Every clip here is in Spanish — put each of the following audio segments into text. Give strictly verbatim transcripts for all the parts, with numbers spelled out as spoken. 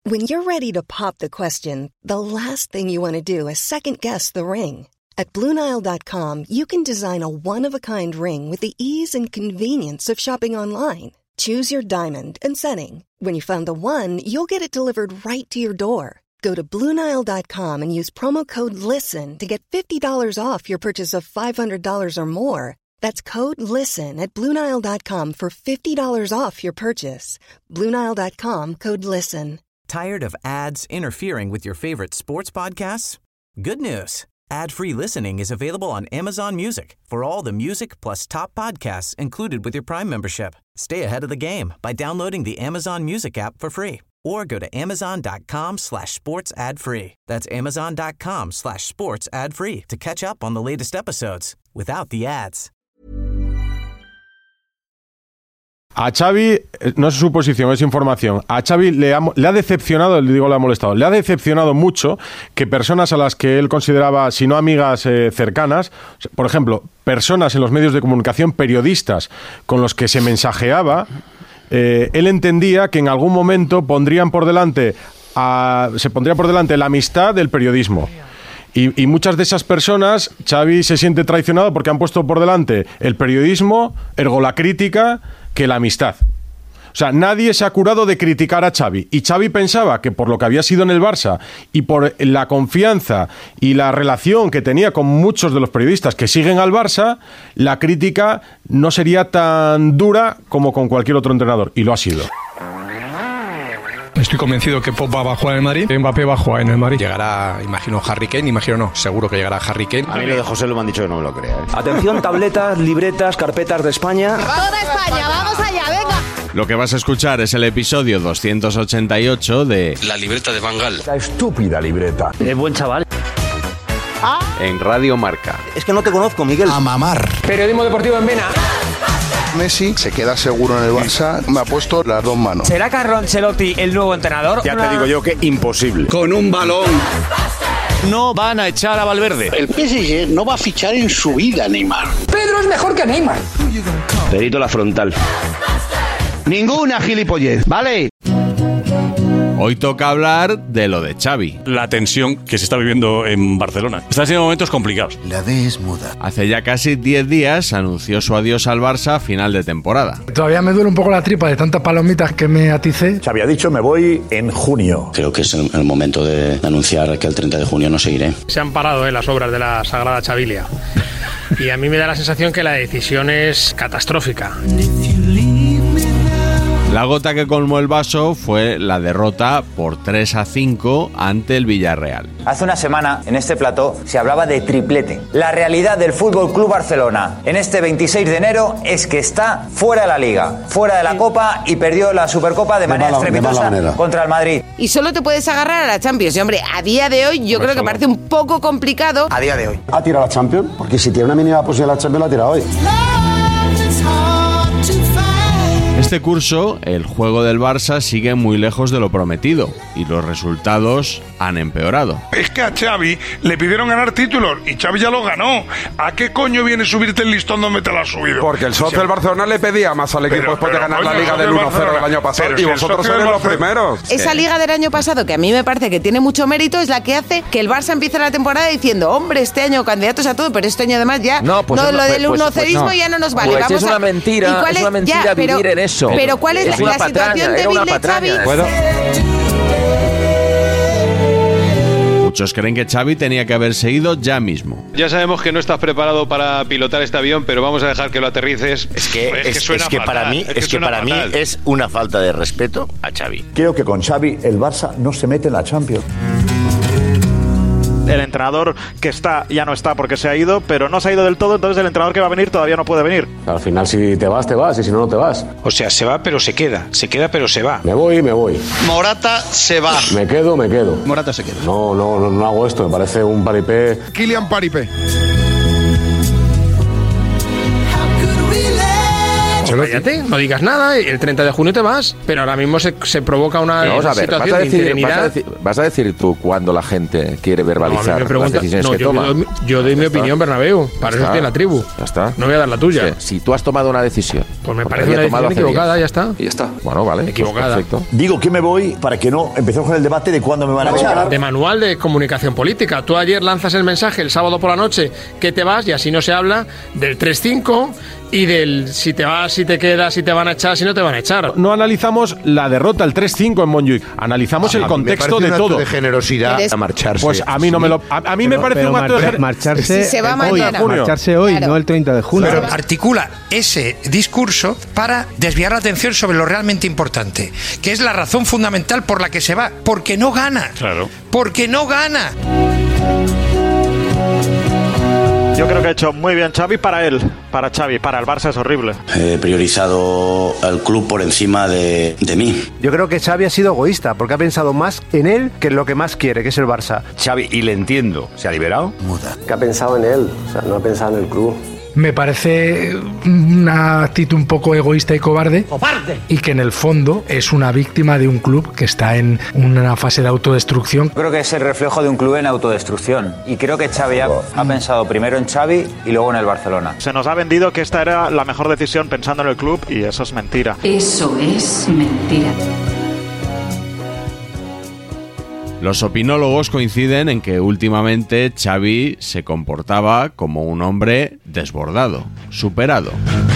When you're ready to pop the question, the last thing you want to do is second-guess the ring. At Blue Nile dot com, you can design a one-of-a-kind ring with the ease and convenience of shopping online. Choose your diamond and setting. When you find the one, you'll get it delivered right to your door. Go to Blue Nile dot com and use promo code LISTEN to get fifty dollars off your purchase of five hundred dollars or more. That's code LISTEN at Blue Nile dot com for fifty dollars off your purchase. Blue Nile dot com, code LISTEN. Tired of ads interfering with your favorite sports podcasts? Good news. Ad-free listening is available on Amazon Music for all the music plus top podcasts included with your Prime membership. Stay ahead of the game by downloading the Amazon Music app for free or go to amazon.com slash sports ad free. That's amazon.com slash sports ad free to catch up on the latest episodes without the ads. A Xavi, no es su posición, es información. A Xavi le ha, le ha decepcionado, le digo le ha molestado, le ha decepcionado mucho que personas a las que él consideraba, si no amigas eh, cercanas, por ejemplo, personas en los medios de comunicación, periodistas con los que se mensajeaba, eh, él entendía que en algún momento pondrían por delante, a, se pondría por delante la amistad del periodismo. Y, y muchas de esas personas, Xavi se siente traicionado porque han puesto por delante el periodismo, ergo la crítica, que la amistad. O sea, nadie se ha curado de criticar a Xavi. Y Xavi pensaba que por lo que había sido en el Barça y por la confianza y la relación que tenía con muchos de los periodistas que siguen al Barça, la crítica no sería tan dura como con cualquier otro entrenador. Y lo ha sido. Estoy convencido que Pogba va a jugar en el Madrid, Mbappé va a jugar en el Madrid. Llegará, imagino, Harry Kane, imagino no, seguro que llegará Harry Kane. A mí lo de José lo me han dicho que no me lo crea. ¿eh? Atención, tabletas, libretas, carpetas de España. Toda España, vamos allá, venga. Lo que vas a escuchar es el episodio doscientos ochenta y ocho de La libreta de Van Gaal. La estúpida libreta. Es buen chaval. ¿Ah? En Radio Marca. Es que no te conozco, Miguel. A mamar. Periodismo deportivo en Vena. Messi se queda seguro en el Barça, me ha puesto las dos manos. ¿Será Carlo Ancelotti el nuevo entrenador? Ya te digo yo que imposible. Con un balón. No van a echar a Valverde. El P S G no va a fichar en su vida a Neymar. Pedro es mejor que Neymar. Perito la frontal. Ninguna gilipollez, ¿vale? Hoy toca hablar de lo de Xavi. La tensión que se está viviendo en Barcelona. Está siendo momentos complicados. La D es muda. Hace ya casi diez días anunció su adiós al Barça a final de temporada. Todavía me duele un poco la tripa de tantas palomitas que me aticé. Xavi ha dicho me voy en junio. Creo que es el, el momento de anunciar que el treinta de junio no seguiré. Se han parado eh, las obras de la Sagrada Chavilia. Y a mí me da la sensación que la decisión es catastrófica. La gota que colmó el vaso fue la derrota por tres a cinco ante el Villarreal. Hace una semana, en este plató, se hablaba de triplete. La realidad del Fútbol Club Barcelona en este veintiséis de enero es que está fuera de la Liga, fuera de la Copa y perdió la Supercopa de, de manera mala, estrepitosa de contra el Madrid. Y solo te puedes agarrar a la Champions. Y hombre, a día de hoy yo creo que parece un poco complicado. A día de hoy. ¿Ha tirado la Champions? Porque si tiene una mínima posibilidad la Champions, la ha tirado hoy. Este curso, el juego del Barça sigue muy lejos de lo prometido y los resultados han empeorado. Es que a Xavi le pidieron ganar títulos y Xavi ya lo ganó. ¿A qué coño viene subirte el listón donde te lo has subido? Porque el socio del Barcelona le pedía más al equipo Pero, después de pero, ganar coño, la Liga del uno cero del año pasado pero y si vosotros el eres socio los del primeros. Esa Liga del año pasado, que a mí me parece que tiene mucho mérito, es la que hace que el Barça empiece la temporada diciendo, hombre, este año candidatos a todo, pero este año además ya no, pues no, no, lo del pues, unocerismo pues no. ya no nos vale. Pues Vamos es una a... mentira, ¿Y cuál es una mentira ya, pero, vivir en eso. Pero ¿cuál es, es la, una la patraña, situación débil de Xavi? ¿Puedo? Muchos creen que Xavi tenía que haberse ido ya mismo. Ya sabemos que no estás preparado para pilotar este avión, pero vamos a dejar que lo aterrices. Es que, es, es, que, suena es que para mí, es es que, que suena para mí es una falta de respeto a Xavi. Creo que con Xavi el Barça no se mete en la Champions. El entrenador que está ya no está porque se ha ido, pero no se ha ido del todo, entonces el entrenador que va a venir todavía no puede venir. Al final si te vas, te vas, y si no, no te vas. O sea, se va pero se queda, se queda pero se va. Me voy, me voy. Morata se va. Me quedo, me quedo. Morata se queda. No, no, no, no hago esto, me parece un paripé. Kylian Paripé. cállate, no digas nada, el treinta de junio te vas, pero ahora mismo se, se provoca una, Vamos una a ver, situación vas a, de decir, interinidad. vas, a decir, vas a decir tú cuando la gente quiere verbalizar No, me pregunta, las decisiones no, que yo toma. Doy, yo doy mi opinión, Bernabéu, para eso estoy en la tribu. Ya está. No voy a dar la tuya. Sí, si tú has tomado una decisión, pues me parece una decisión equivocada, ya está. Y ya está. Bueno, vale. Equivocada. Pues perfecto. Digo que me voy para que no empecemos con el debate de cuándo me van a echar. De manual de comunicación política. Tú ayer lanzas el mensaje el sábado por la noche que te vas y así no se habla del tres cinco y del si te vas, si te quedas, si te van a echar, si no te van a echar. No analizamos la derrota, el tres cinco en Montjuic. Analizamos a el contexto me de un todo. acto de generosidad ¿Eres? a marcharse. Pues a mí no me lo. A, a mí pero, me parece pero un acto de generosidad. Marcharse si se va hoy, mañana. marcharse hoy, claro. No el treinta de junio. Pero articula ese discurso para desviar la atención sobre lo realmente importante, que es la razón fundamental por la que se va, porque no gana. Claro. Porque no gana. Yo creo que ha hecho muy bien Xavi para él, para Xavi, para el Barça es horrible. He priorizado al club por encima de, de mí. Yo creo que Xavi ha sido egoísta, porque ha pensado más en él que en lo que más quiere, que es el Barça. Xavi, y le entiendo, ¿se ha liberado? Muda. Que ha pensado en él, o sea, no ha pensado en el club. Me parece una actitud un poco egoísta y cobarde. ¡Cobarde! Y que en el fondo es una víctima de un club que está en una fase de autodestrucción. Creo que es el reflejo de un club en autodestrucción. Y creo que Xavi ha, ha pensado primero en Xavi y luego en el Barcelona. Se nos ha vendido que esta era la mejor decisión pensando en el club y eso es mentira. Eso es mentira. Los opinólogos coinciden en que últimamente Xavi se comportaba como un hombre desbordado, superado.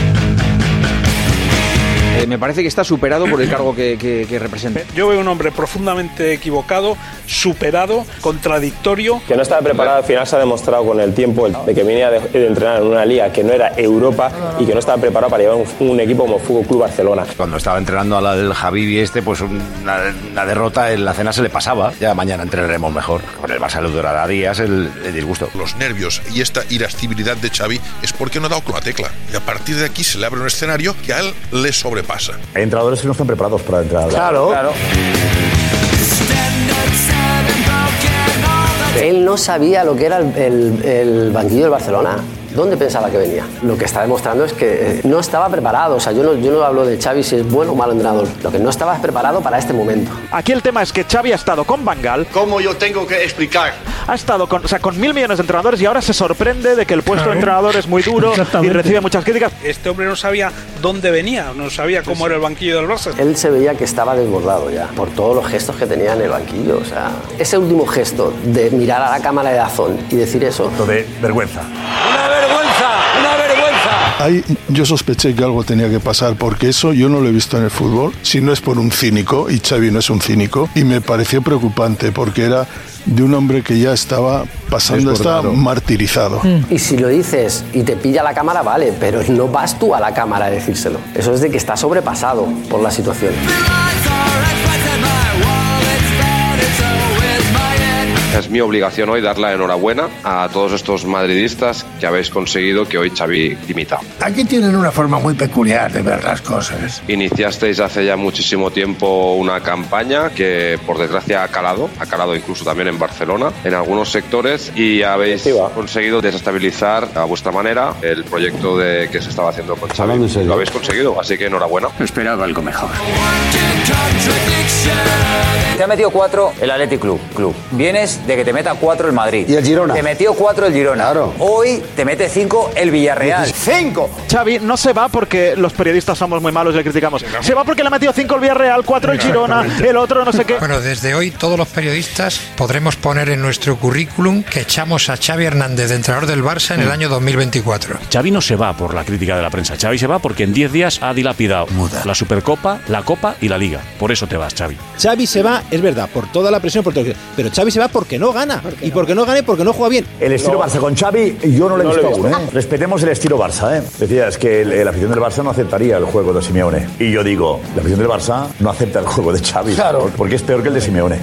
Eh, me parece que está superado por el cargo que, que, que representa. Yo veo un hombre profundamente equivocado, superado, contradictorio. Que no estaba preparado, al final se ha demostrado con el tiempo de que venía de, de entrenar en una liga que no era Europa y que no estaba preparado para llevar un, un equipo como Fútbol Club Barcelona. Cuando estaba entrenando al Javi este, pues una, una derrota en la cena se le pasaba. Ya mañana entrenaremos mejor. Con el Barça le durará días el, el disgusto. Los nervios y esta irascibilidad de Xavi es porque no ha dado con la tecla. Y a partir de aquí se le abre un escenario que a él le sobrepasa. Hay entrenadores que no están preparados para entrar. Claro. claro. Él no sabía lo que era el, el, el banquillo del Barcelona. ¿Dónde pensaba que venía? Lo que está demostrando es que no estaba preparado. O sea, yo no, yo no hablo de Xavi si es bueno o malo entrenador. Lo que no estaba es preparado para este momento. Aquí el tema es que Xavi ha estado con Van Gaal. ¿Cómo yo tengo que explicar? Ha estado con, o sea, con mil millones de entrenadores y ahora se sorprende de que el puesto claro. de entrenador es muy duro y recibe muchas críticas. Este hombre no sabía dónde venía, no sabía cómo sí, era el banquillo del Barça. Él se veía que estaba desbordado ya por todos los gestos que tenía en el banquillo. O sea, ese último gesto de mirar a la cámara de Dazón y decir eso. Lo de vergüenza. ¡Una vergüenza! ¡Una vergüenza! Ahí yo sospeché que algo tenía que pasar porque eso yo no lo he visto en el fútbol, si no es por un cínico, y Xavi no es un cínico, y me pareció preocupante porque era de un hombre que ya estaba pasando, está martirizado. Y si lo dices y te pilla la cámara, vale, pero no vas tú a la cámara a decírselo. Eso es de que está sobrepasado por la situación. Es mi obligación hoy dar la enhorabuena a todos estos madridistas que habéis conseguido que hoy Xavi dimita. Aquí tienen una forma muy peculiar de ver las cosas. Iniciasteis hace ya muchísimo tiempo una campaña que por desgracia ha calado, ha calado incluso también en Barcelona, en algunos sectores, y habéis conseguido desestabilizar a vuestra manera el proyecto de que se estaba haciendo con Xavi. Lo habéis conseguido, así que enhorabuena. Esperaba algo mejor. Te ha metido cuatro el Athletic Club. Club. Vienes de que te meta cuatro el Madrid. Y el Girona. Te metió cuatro el Girona. Claro. Hoy te mete cinco el Villarreal. ¡Cinco! Xavi no se va porque los periodistas somos muy malos y le criticamos. Se va porque le ha metido cinco el Villarreal, cuatro el Girona, el otro no sé qué. Bueno, desde hoy todos los periodistas podremos poner en nuestro currículum que echamos a Xavi Hernández de entrenador del Barça en el año dos mil veinticuatro. Xavi no se va por la crítica de la prensa. Xavi se va porque en diez días ha dilapidado Muda. la Supercopa, la Copa y la Liga. Por eso te vas, Xavi. Xavi se va, es verdad, por toda la presión, por todo, pero Xavi se va porque no gana. Y porque no gane, porque no juega bien. El estilo no. Barça con Xavi yo no lo he no visto, he visto aún, ¿eh? Respetemos el estilo Barça, ¿eh? Decías que el, la afición del Barça no aceptaría el juego de Simeone. Y yo digo, la afición del Barça no acepta el juego de Xavi. Claro. Porque es peor que el de Simeone.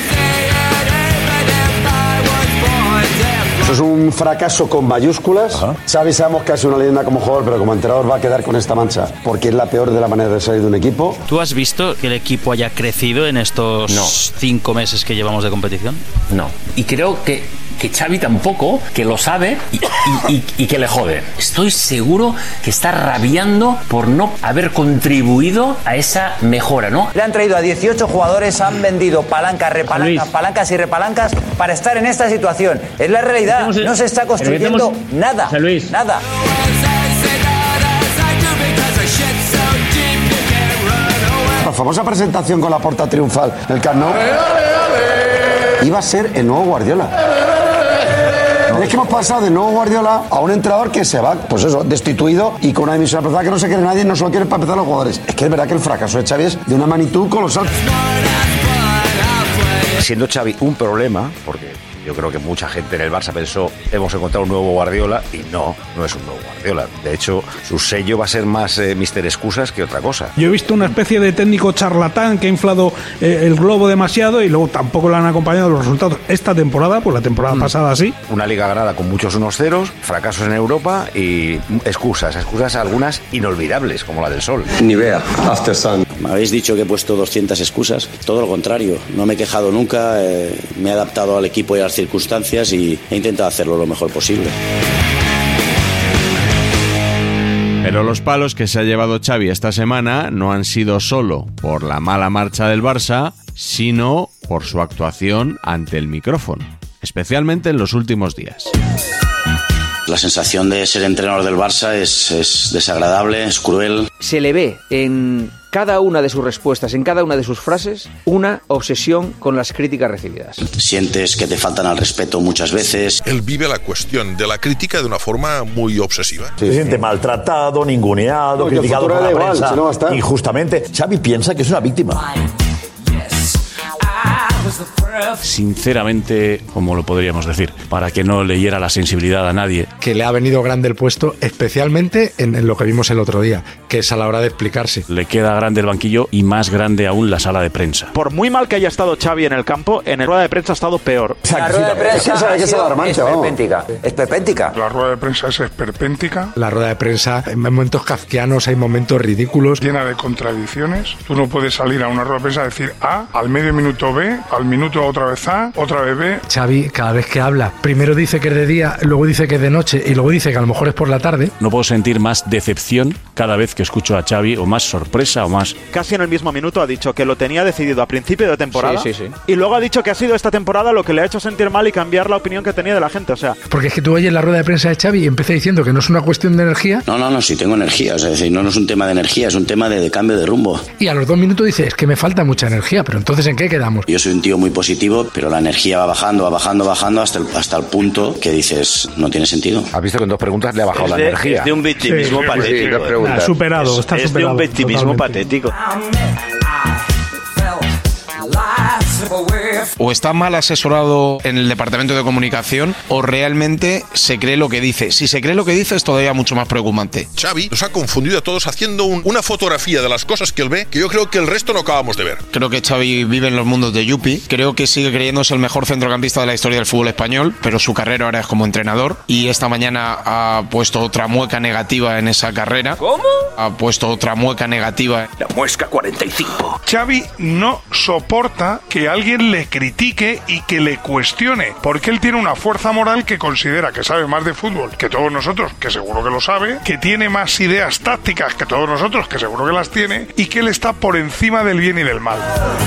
Eso es un fracaso con mayúsculas. Ajá. Xavi sabemos que es una leyenda como jugador, pero como entrenador va a quedar con esta mancha, porque es la peor de la manera de salir de un equipo. ¿Tú has visto que el equipo haya crecido en estos no. cinco meses que llevamos de competición? No. Y creo que que Xavi tampoco, que lo sabe y, y, y, y que le joden. Estoy seguro que está rabiando por no haber contribuido a esa mejora, ¿no? Le han traído a dieciocho jugadores, han vendido palancas, repalancas, palancas y repalancas para estar en esta situación. Es la realidad, no se está construyendo nada, nada. La famosa presentación con la porta triunfal del Camp Nou iba a ser el nuevo Guardiola. Es que hemos pasado del nuevo Guardiola a un entrenador que se va, pues eso, destituido y con una dimisión apretada que no se quiere nadie, no solo quiere para empezar los jugadores. Es que es verdad que el fracaso de Xavi es de una magnitud colosal. Siendo Xavi un problema, porque yo creo que mucha gente en el Barça pensó hemos encontrado un nuevo Guardiola y no, no es un nuevo Guardiola. De hecho, su sello va a ser más eh, mister Excusas que otra cosa. Yo he visto una especie de técnico charlatán que ha inflado eh, el globo demasiado y luego tampoco le han acompañado los resultados esta temporada, pues la temporada mm. pasada sí. Una liga ganada con muchos unos ceros, fracasos en Europa y excusas, excusas algunas inolvidables, como la del Sol. Nivea, After Sun. Me habéis dicho que he puesto doscientas excusas. Todo lo contrario, no me he quejado nunca, eh, me he adaptado al equipo y a las circunstancias y he intentado hacerlo lo mejor posible. Pero los palos que se ha llevado Xavi esta semana no han sido solo por la mala marcha del Barça, sino por su actuación ante el micrófono, especialmente en los últimos días. La sensación de ser entrenador del Barça es, es desagradable, es cruel. Se le ve en cada una de sus respuestas, en cada una de sus frases, una obsesión con las críticas recibidas. Sientes que te faltan al respeto muchas veces. Él vive la cuestión de la crítica de una forma muy obsesiva. Se siente maltratado, ninguneado, no, criticado por la igual, prensa, si no va a estar. Injustamente. Xavi piensa que es una víctima. Sinceramente, ¿cómo lo podríamos decir? Para que no leyera la sensibilidad a nadie. Que le ha venido grande el puesto, especialmente en, en lo que vimos el otro día, que es a la hora de explicarse. Le queda grande el banquillo y más grande aún la sala de prensa. Por muy mal que haya estado Xavi en el campo, en la rueda de prensa ha estado peor. La rueda de prensa es esperpéntica. Esperpéntica. La rueda de prensa es esperpéntica. La rueda de prensa, hay momentos kafkianos, hay momentos ridículos. Llena de contradicciones. Tú no puedes salir a una rueda de prensa a decir A, al medio minuto B, al minuto otra vez A, otra vez B. Xavi, cada vez que habla, primero dice que es de día, luego dice que es de noche y luego dice que a lo mejor es por la tarde. No puedo sentir más decepción cada vez que escucho a Xavi, o más sorpresa, o más... Casi en el mismo minuto ha dicho que lo tenía decidido a principio de temporada. Sí, sí, sí. Y luego ha dicho que ha sido esta temporada lo que le ha hecho sentir mal y cambiar la opinión que tenía de la gente, o sea... Porque es que tú oyes la rueda de prensa de Xavi y empieza diciendo que no es una cuestión de energía. No, no, no, sí tengo energía, o sea, es decir, no, no es un tema de energía, es un tema de, de cambio de rumbo. Y a los dos minutos dice, es que me falta mucha energía, pero entonces ¿en qué quedamos? Yo soy un tío muy positivo, pero la energía va bajando, va bajando, bajando hasta el, hasta el punto que dices, no tiene sentido. ¿Has visto que en dos preguntas le ha bajado es la de, energía? Es de un victimismo sí, patético. Sí, sí, ha superado, está es, superado. Es de un victimismo totalmente. Patético. O está mal asesorado en el departamento de comunicación o realmente se cree lo que dice. Si se cree lo que dice es todavía mucho más preocupante. Xavi nos ha confundido a todos haciendo un, una fotografía de las cosas que él ve que yo creo que el resto no acabamos de ver. Creo que Xavi vive en los mundos de Yupi. Creo que sigue creyéndose el mejor centrocampista de la historia del fútbol español, pero su carrera ahora es como entrenador y esta mañana ha puesto otra mueca negativa en esa carrera. ¿Cómo? Ha puesto otra mueca negativa. La muesca cuarenta y cinco. Xavi no soporta que alguien le critique y que le cuestione, porque él tiene una fuerza moral que considera que sabe más de fútbol que todos nosotros, que seguro que lo sabe, que tiene más ideas tácticas que todos nosotros, que seguro que las tiene, y que él está por encima del bien y del mal.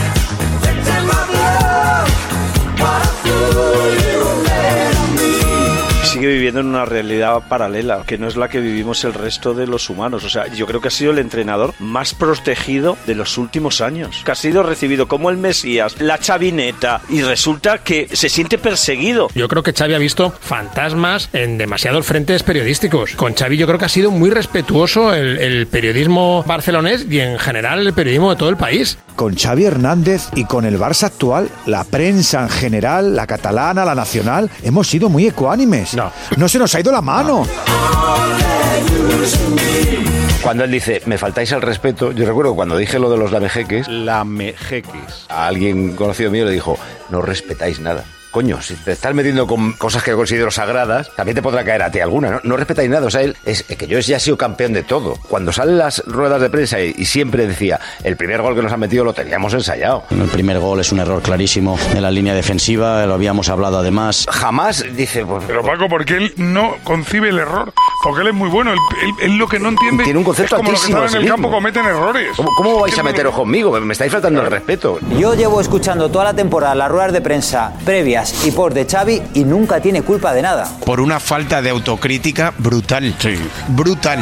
Sigue viviendo en una realidad paralela, que no es la que vivimos el resto de los humanos. O sea, yo creo que ha sido el entrenador más protegido de los últimos años. Que ha sido recibido como el Mesías, la chavineta, y resulta que se siente perseguido. Yo creo que Xavi ha visto fantasmas en demasiados frentes periodísticos. Con Xavi yo creo que ha sido muy respetuoso el, el periodismo barcelonés y en general el periodismo de todo el país. Con Xavi Hernández y con el Barça actual, la prensa en general, la catalana, la nacional, hemos sido muy ecuánimes. No, no se nos ha ido la mano. Cuando él dice, me faltáis al respeto, yo recuerdo cuando dije lo de los lamejeques, lamejeques, a alguien conocido mío le dijo, no respetáis nada. coño, si te estás metiendo con cosas que considero sagradas, también te podrá caer a ti alguna, ¿no? No respetáis nada, o sea, él es que yo ya he sido campeón de todo. Cuando salen las ruedas de prensa y, y siempre decía, el primer gol que nos han metido lo teníamos ensayado. El primer gol es un error clarísimo en la línea defensiva, lo habíamos hablado además. Jamás dice... Pues, pero Paco, porque él no concibe el error, porque él es muy bueno, él, él, él lo que no entiende tiene un concepto es como los que están en el campo mismo. cometen errores. ¿Cómo, cómo vais a meteros conmigo? Me estáis faltando el respeto. Yo llevo escuchando toda la temporada las ruedas de prensa previas y post de Xavi y nunca tiene culpa de nada. Por una falta de autocrítica brutal. Sí. Brutal.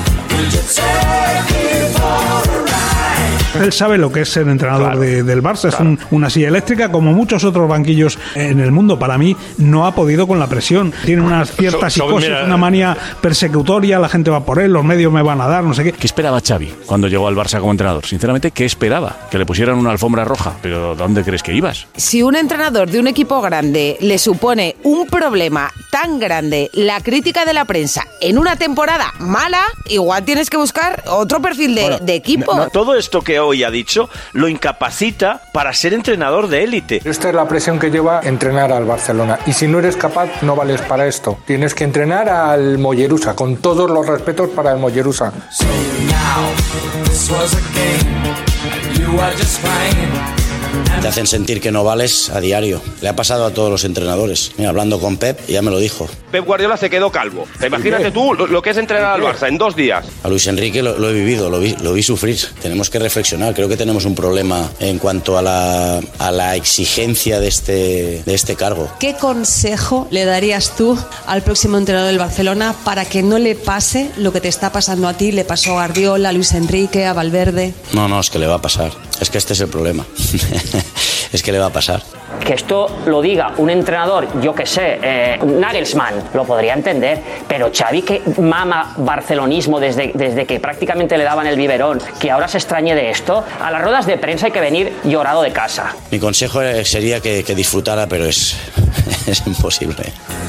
Él sabe lo que es ser entrenador claro, de, del Barça, claro. Es un, una silla eléctrica, como muchos otros banquillos en el mundo. Para mí no ha podido con la presión. Tiene unas ciertas so, so, psicosis, mira, una manía persecutoria, la gente va por él, los medios me van a dar, no sé qué. ¿Qué esperaba Xavi cuando llegó al Barça como entrenador? Sinceramente, ¿qué esperaba? Que le pusieran una alfombra roja. ¿Pero dónde crees que ibas? Si un entrenador de un equipo grande le supone un problema tan grande la crítica de la prensa en una temporada mala, igual tienes que buscar otro perfil de, bueno, de equipo. No, todo esto que hoy ha dicho lo incapacita para ser entrenador de élite. Esta es la presión que lleva entrenar al Barcelona. Y si no eres capaz, no vales para esto. Tienes que entrenar al Mollerusa, con todos los respetos para el Mollerusa. So now, this was a game. You are just fine. Te hacen sentir que no vales a diario. Le ha pasado a todos los entrenadores. Mira, hablando con Pep, ya me lo dijo. Pep Guardiola se quedó calvo. Imagínate tú lo, lo que es entrenar al Barça en dos días. A Luis Enrique lo, lo he vivido, lo vi, lo vi sufrir. Tenemos que reflexionar. Creo que tenemos un problema en cuanto a la, a la exigencia de este, de este cargo. ¿Qué consejo le darías tú al próximo entrenador del Barcelona para que no le pase lo que te está pasando a ti? Le pasó a Guardiola, a Luis Enrique, a Valverde. No, no, es que le va a pasar. Es que este es el problema. Es que le va a pasar. Que esto lo diga un entrenador, yo que sé, eh, Nagelsmann, lo podría entender, pero Xavi, que mama barcelonismo desde, desde que prácticamente le daban el biberón, que ahora se extrañe de esto, a las ruedas de prensa hay que venir llorado de casa. Mi consejo sería que, que disfrutara, pero es, es imposible.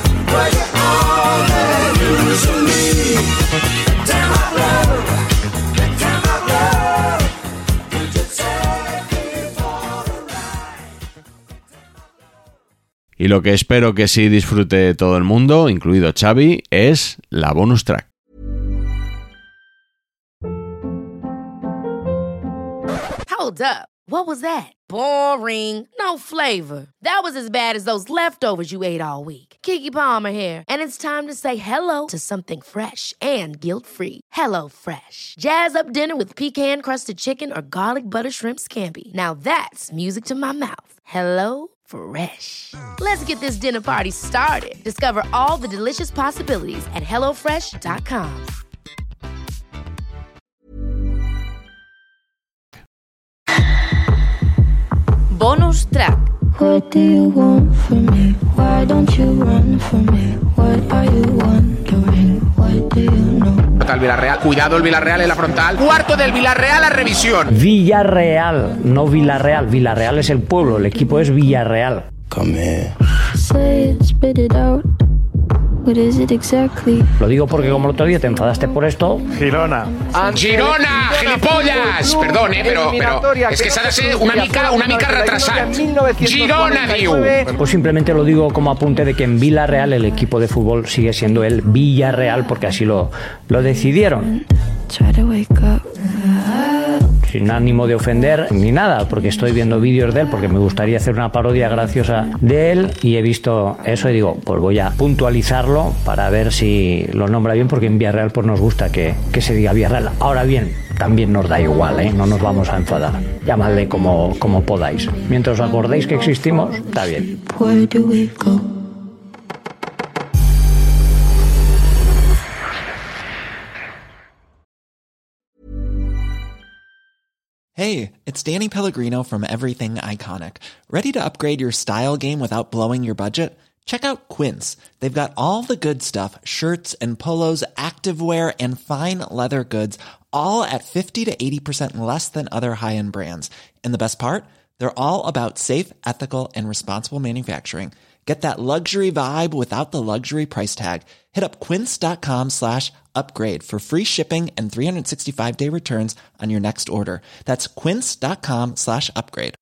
Y lo que espero que sí disfrute todo el mundo, incluido Xavi, es la bonus track. Hold up. What was that? Boring. No flavor. That was as bad as those leftovers you ate all week. Keke Palmer here, and it's time to say hello to something fresh and guilt-free. Hello Fresh. Jazz up dinner with pecan-crusted chicken or garlic butter shrimp scampi. Now that's music to my mouth. Hello Fresh. Let's get this dinner party started. Discover all the delicious possibilities at hello fresh dot com. Bonus track. What do you want from me? Why don't you run from me? What are you wondering? What do you know? El Villarreal. Cuidado el Villarreal en la frontal. Cuarto del Villarreal a revisión. Villarreal, no Villarreal. Villarreal es el pueblo, el equipo es Villarreal. Come. Say it, spit it out. What is it exactly? Lo digo porque como el otro día te enfadaste por esto. Girona. ¡Girona! ¡Gilipollas! Perdón, eh, pero, pero es que s'ha de ser una mica, una mica retrasat. ¡Girona, diu! Pues simplemente lo digo como apunte de que en Villarreal el equipo de fútbol sigue siendo el Villarreal porque así lo, lo decidieron. Try to wake up. Sin ánimo de ofender ni nada, porque estoy viendo vídeos de él, porque me gustaría hacer una parodia graciosa de él y he visto eso y digo, pues voy a puntualizarlo para ver si lo nombra bien, porque en Villarreal pues nos gusta que, que se diga Villarreal. Ahora bien, también nos da igual, ¿eh? No nos vamos a enfadar. Llamadle como, como podáis. Mientras os acordéis que existimos, está bien. Where do we go? Hey, it's Danny Pellegrino from Everything Iconic. Ready to upgrade your style game without blowing your budget? Check out Quince. They've got all the good stuff, shirts and polos, activewear, and fine leather goods, all at fifty to eighty percent less than other high-end brands. And the best part? They're all about safe, ethical, and responsible manufacturing. Get that luxury vibe without the luxury price tag. Hit up quince.com slash upgrade for free shipping and three sixty-five day returns on your next order. That's quince.com slash upgrade.